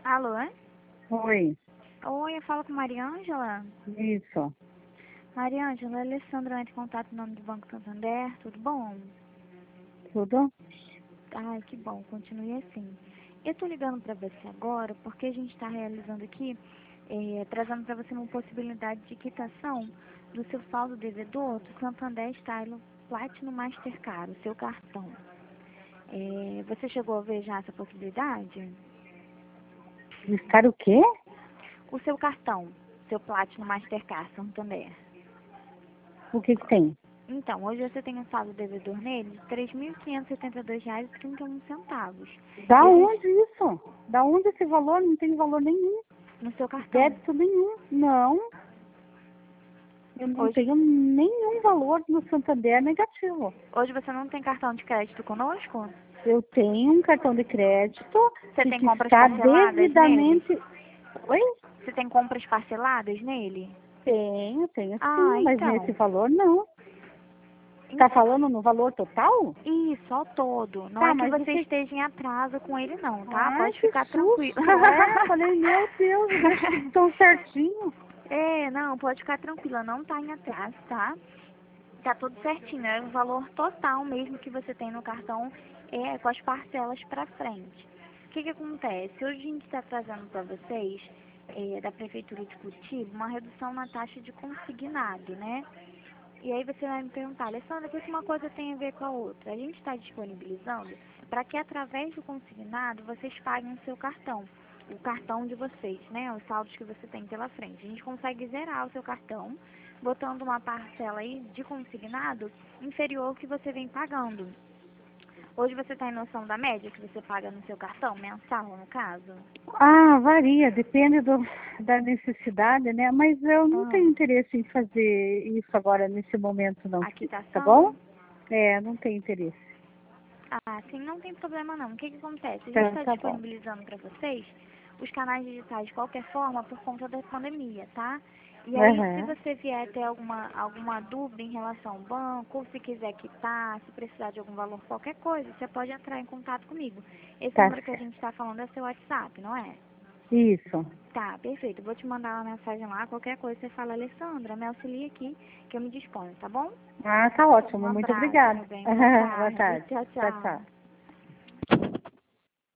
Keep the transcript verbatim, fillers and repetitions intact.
Alô? Oi, Oi, eu falo com Mariângela. isso. Mariângela, a Alessandra entra em contato em nome do Banco Santander, tudo bom? Tudo? Ai, que bom, continue assim. Eu tô ligando para você agora porque a gente está realizando aqui, eh, trazendo para você uma possibilidade de quitação do seu saldo devedor do Santander Style Platinum Mastercard, o seu cartão. Eh, você chegou a ver já essa possibilidade? Estar o quê? O seu cartão, seu Platinum Mastercard Santander. O que que tem? Então, hoje você tem um saldo devedor nele de três mil quinhentos e setenta e dois reais e trinta e um centavos. Da E a onde gente, isso? Da onde esse valor? Não tem valor nenhum. no seu cartão, Débito nenhum. Não. Eu não hoje, tenho nenhum valor no Santander negativo. hoje você não tem cartão de crédito conosco? Eu tenho um cartão de crédito Você que tem que compras está parceladas nele? devidamente... Oi? Você tem compras parceladas nele? Tenho, tenho Ah, sim, mas então. nesse valor não. Tá falando no valor total? Isso, ao todo. Não Tá, é que mas você você... esteja em atraso com ele não, tá? Ai, Pode que ficar tranquilo. susto. É, falei, meu Deus, deixa tudo tão certinho. É, não, pode ficar tranquila, não tá em atraso, tá? Tá tudo certinho, é o valor total mesmo que você tem no cartão, é com as parcelas para frente. O que que acontece? Hoje a gente está trazendo para vocês, é, da Prefeitura de Curitiba, uma redução na taxa de consignado, né? E aí você vai me perguntar, Alessandra, o que uma coisa tem a ver com a outra? A gente está disponibilizando para que através do consignado vocês paguem o seu cartão, o cartão de vocês, né? Os saldos que você tem pela frente. A gente consegue zerar o seu cartão, botando uma parcela aí de consignado inferior ao que você vem pagando. Hoje você tem noção da média que você paga no seu cartão, mensal no caso? Ah, varia, depende do, da necessidade, né? Mas eu não Ah, tenho interesse em fazer isso agora, nesse momento, não. a Tá bom? quitação? É, não tenho interesse. Ah, sim, não tem problema não. O que que acontece? A gente Então, está tá bom. disponibilizando para vocês os canais digitais de qualquer forma por conta da pandemia, tá? E aí, se Aham, você vier ter alguma, alguma dúvida em relação ao banco, ou se quiser quitar, se precisar de algum valor, qualquer coisa, você pode entrar em contato comigo. Esse tá número que a certo. gente está falando é seu WhatsApp, não é? Isso. Tá, perfeito. Eu vou te mandar uma mensagem lá, qualquer coisa você fala, Alessandra, me auxilia aqui, que eu me disponho, tá bom? Ah, tá Um ótimo. Muito abraço, obrigada. meu bem. Boa Boa tarde. tarde. Tchau, Tchau, tchau. tchau.